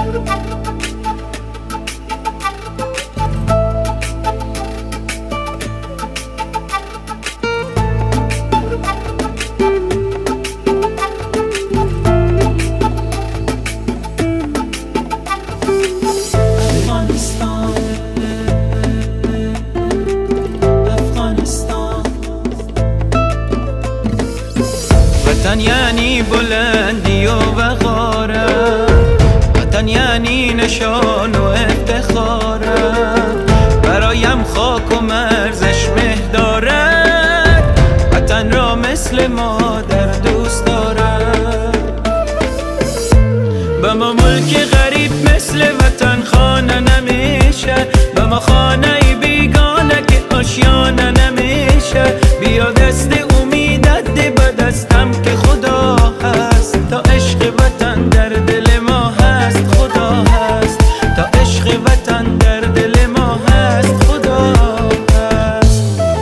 وطن یعنی بلندی و وقاره، وطن یعنی نشان و افتخاره، برایم خاک و مرزش مه دارد، وطن را مثل مادر دوست دارد. به ما ملک غریب مثل وطن خانه نمیشه، به ما خانه بیگانه که آشیانه نمیشه. بیا دست امید ده به دستم که خدا هست، تا عشق وطن در دل ما هست خدا هست، تا عشق وطن در دل ما هست خدا هست.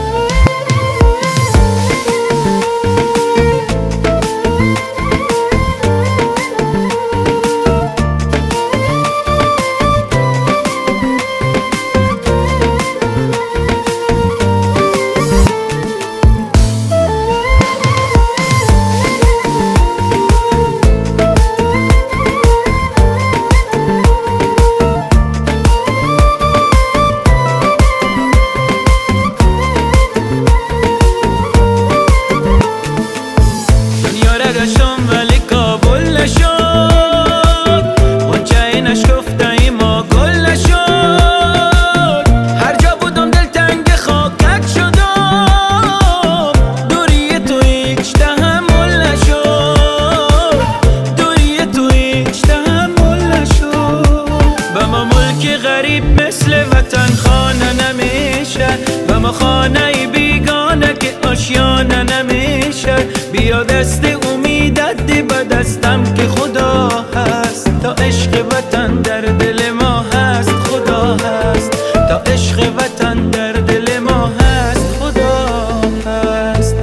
گشتم ولی کابل نشد، غنچه نشکفته ما گل نشد. هر جا بودم دل تنگ خاکک شدم، دوری تو هیچ تحمل نشد، دوری تو هیچ تحمل نشد. به ما ملک غریب مثل وطن خانه نمیشه، به ما خانه بیگانه که آشیانه نمیشه. بیا دست امید ده به دستم که خدا هست، تا عشق وطن در دل ما هست خدا هست، تا عشق وطن در دل ما هست خدا هست.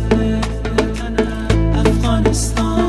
افغانستان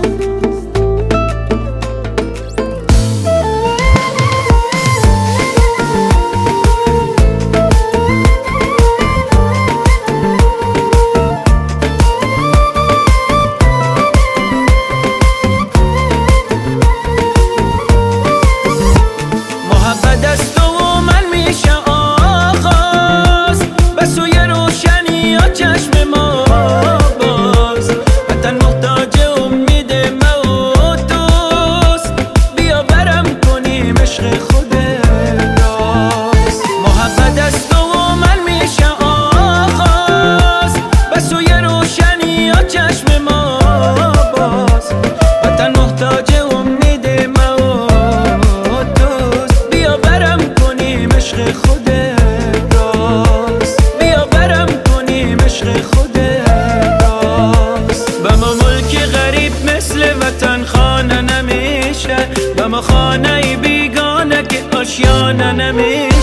دست و من میشه آغاز، به سوی روشنی ها چشم ما باز. وطن محتاج امید ما و دوست، بیا برم کنیم عشق خود راست. محبت است و من میشه آغاز، به سوی روشنی ها چشم ما باز. وطن محتاج امید ما و دوست، بیا برم کنیم عشق خود راست، بیا برم کنیم عشق خود راست. به ما ملک غریب مثل وطن خانه نمیشه، به ما خانه بیگانه که آشیانه نمیشه.